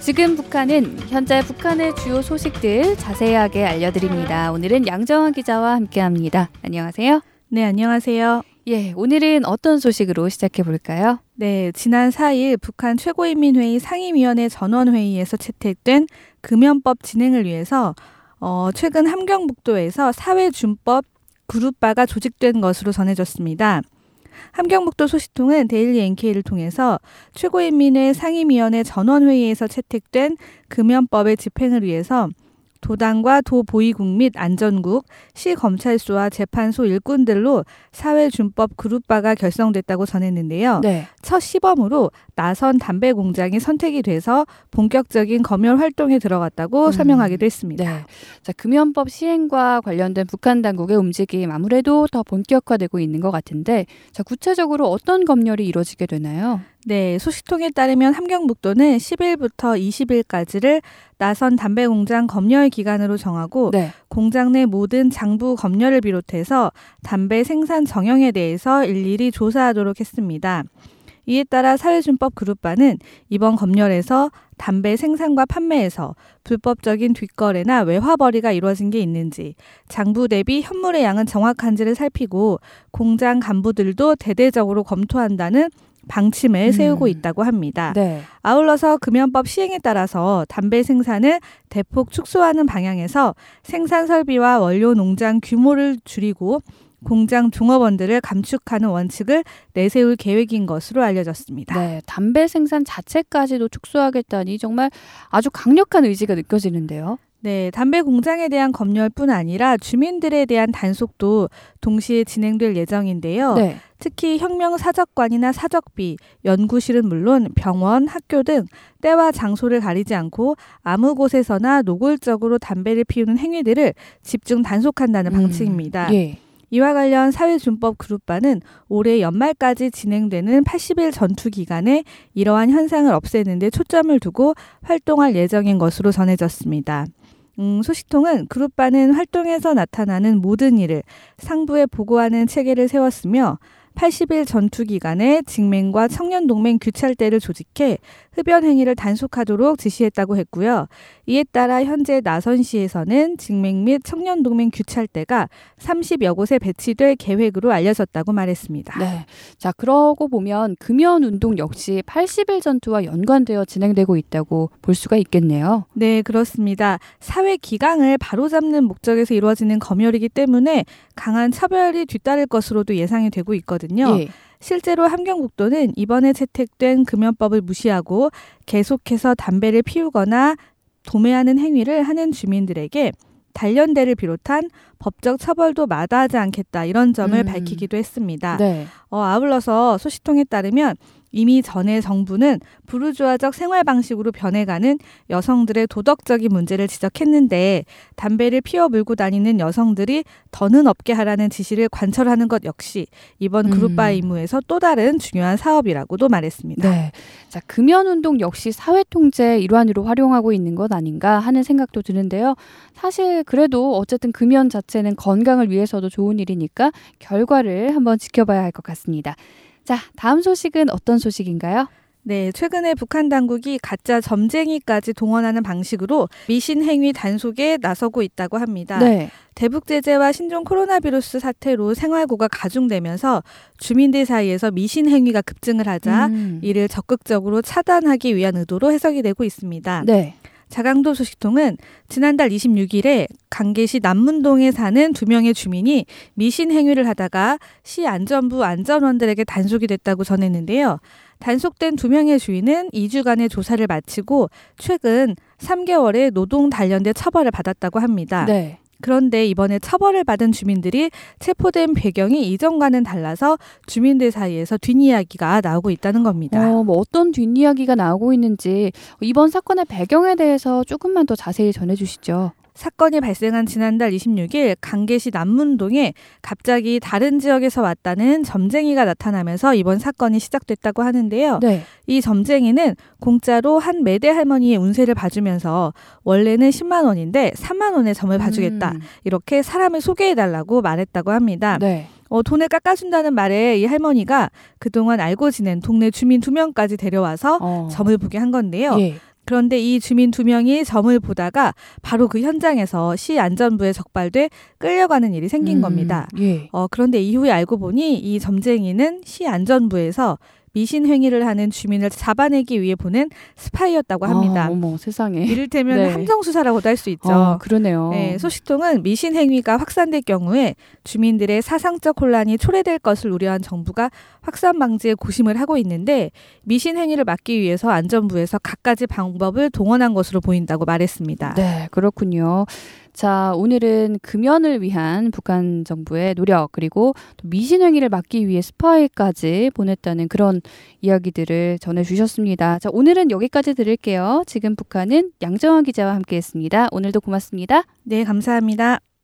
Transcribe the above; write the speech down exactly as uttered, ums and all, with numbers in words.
지금 북한은 현재 북한의 주요 소식들 자세하게 알려드립니다. 오늘은 양정환 기자와 함께합니다. 안녕하세요. 네, 안녕하세요. 예, 오늘은 어떤 소식으로 시작해 볼까요? 네, 지난 사 일 북한 최고인민회의 상임위원회 전원회의에서 채택된 금연법 진행을 위해서 어, 최근 함경북도에서 사회준법 그룹바가 조직된 것으로 전해졌습니다. 함경북도 소식통은 데일리 엔케이를 통해서 최고인민회 상임위원회 전원회의에서 채택된 금연법의 집행을 위해서 도당과 도보위국 및 안전국, 시검찰소와 재판소 일꾼들로 사회준법 그룹바가 결성됐다고 전했는데요. 네. 첫 시범으로 나선 담배 공장이 선택이 돼서 본격적인 검열 활동에 들어갔다고 음, 설명하기도 했습니다. 네. 자, 금연법 시행과 관련된 북한 당국의 움직임 아무래도 더 본격화되고 있는 것 같은데, 자, 구체적으로 어떤 검열이 이루어지게 되나요? 네, 소식통에 따르면 함경북도는 십 일부터 이십 일까지를 나선 담배 공장 검열 기간으로 정하고 네. 공장 내 모든 장부 검열을 비롯해서 담배 생산 정형에 대해서 일일이 조사하도록 했습니다. 이에 따라 사회준법 그룹바는 이번 검열에서 담배 생산과 판매에서 불법적인 뒷거래나 외화벌이가 이루어진 게 있는지, 장부 대비 현물의 양은 정확한지를 살피고 공장 간부들도 대대적으로 검토한다는 방침을 세우고 있다고 합니다. 네. 아울러서 금연법 시행에 따라서 담배 생산을 대폭 축소하는 방향에서 생산 설비와 원료 농장 규모를 줄이고 공장 종업원들을 감축하는 원칙을 내세울 계획인 것으로 알려졌습니다. 네, 담배 생산 자체까지도 축소하겠다니 정말 아주 강력한 의지가 느껴지는데요. 네, 담배 공장에 대한 검열뿐 아니라 주민들에 대한 단속도 동시에 진행될 예정인데요. 네. 특히 혁명 사적관이나 사적비, 연구실은 물론 병원, 학교 등 때와 장소를 가리지 않고 아무 곳에서나 노골적으로 담배를 피우는 행위들을 집중 단속한다는 음, 방침입니다. 예. 이와 관련 사회준법 그룹바는 올해 연말까지 진행되는 팔십 일 전투 기간에 이러한 현상을 없애는 데 초점을 두고 활동할 예정인 것으로 전해졌습니다. 음, 소식통은 그룹바는 활동에서 나타나는 모든 일을 상부에 보고하는 체계를 세웠으며 팔십 일 전투 기간에 직맹과 청년동맹 규찰대를 조직해 흡연 행위를 단속하도록 지시했다고 했고요. 이에 따라 현재 나선시에서는 직맹 및 청년동맹 규찰대가 삼십여 곳에 배치될 계획으로 알려졌다고 말했습니다. 네. 자, 그러고 보면 금연운동 역시 팔십 일 전투와 연관되어 진행되고 있다고 볼 수가 있겠네요. 네, 그렇습니다. 사회 기강을 바로잡는 목적에서 이루어지는 검열이기 때문에 강한 차별이 뒤따를 것으로도 예상이 되고 있거든요. 예. 실제로 함경북도는 이번에 채택된 금연법을 무시하고 계속해서 담배를 피우거나 도매하는 행위를 하는 주민들에게 단련대를 비롯한 법적 처벌도 마다하지 않겠다, 이런 점을 음. 밝히기도 했습니다. 네. 어, 아울러서 소식통에 따르면 이미 전에 정부는 부르주아적 생활 방식으로 변해가는 여성들의 도덕적인 문제를 지적했는데 담배를 피워 물고 다니는 여성들이 더는 없게 하라는 지시를 관철하는 것 역시 이번 그룹바 임무에서 또 다른 중요한 사업이라고도 말했습니다. 네. 자, 금연운동 역시 사회통제의 일환으로 활용하고 있는 것 아닌가 하는 생각도 드는데요. 사실 그래도 어쨌든 금연 자체는 건강을 위해서도 좋은 일이니까 결과를 한번 지켜봐야 할 것 같습니다. 자, 다음 소식은 어떤 소식인가요? 네, 최근에 북한 당국이 가짜 점쟁이까지 동원하는 방식으로 미신 행위 단속에 나서고 있다고 합니다. 네. 대북 제재와 신종 코로나 바이러스 사태로 생활고가 가중되면서 주민들 사이에서 미신 행위가 급증을 하자 음. 이를 적극적으로 차단하기 위한 의도로 해석이 되고 있습니다. 네. 자강도 소식통은 지난달 이십육 일에 강계시 남문동에 사는 두 명의 주민이 미신 행위를 하다가 시 안전부 안전원들에게 단속이 됐다고 전했는데요. 단속된 두 명의 주인은 이 주간의 조사를 마치고 최근 삼 개월의 노동 단련대 처벌을 받았다고 합니다. 네. 그런데 이번에 처벌을 받은 주민들이 체포된 배경이 이전과는 달라서 주민들 사이에서 뒷이야기가 나오고 있다는 겁니다. 어, 뭐 어떤 뒷이야기가 나오고 있는지 이번 사건의 배경에 대해서 조금만 더 자세히 전해주시죠. 사건이 발생한 지난달 이십육 일 강계시 남문동에 갑자기 다른 지역에서 왔다는 점쟁이가 나타나면서 이번 사건이 시작됐다고 하는데요. 네. 이 점쟁이는 공짜로 한 매대 할머니의 운세를 봐주면서 원래는 십만 원인데 삼만 원의 점을 봐주겠다. 음. 이렇게 사람을 소개해달라고 말했다고 합니다. 네. 어, 돈을 깎아준다는 말에 이 할머니가 그동안 알고 지낸 동네 주민 두 명까지 데려와서 어. 점을 보게 한 건데요. 예. 그런데 이 주민 두 명이 점을 보다가 바로 그 현장에서 시 안전부에 적발돼 끌려가는 일이 생긴 음, 겁니다. 예. 어, 그런데 이후에 알고 보니 이 점쟁이는 시 안전부에서 미신 행위를 하는 주민을 잡아내기 위해 보낸 스파이였다고 합니다. 아, 어머 세상에. 이를테면 네. 함정수사라고도 할 수 있죠. 어, 그러네요. 네, 소식통은 미신 행위가 확산될 경우에 주민들의 사상적 혼란이 초래될 것을 우려한 정부가 확산 방지에 고심을 하고 있는데 미신 행위를 막기 위해서 안전부에서 갖가지 방법을 동원한 것으로 보인다고 말했습니다. 네, 그렇군요. 자, 오늘은 금연을 위한 북한 정부의 노력 그리고 또 미신행위를 막기 위해 스파이까지 보냈다는 그런 이야기들을 전해주셨습니다. 자, 오늘은 여기까지 들을게요. 지금 북한은 양정환 기자와 함께했습니다. 오늘도 고맙습니다. 네, 감사합니다.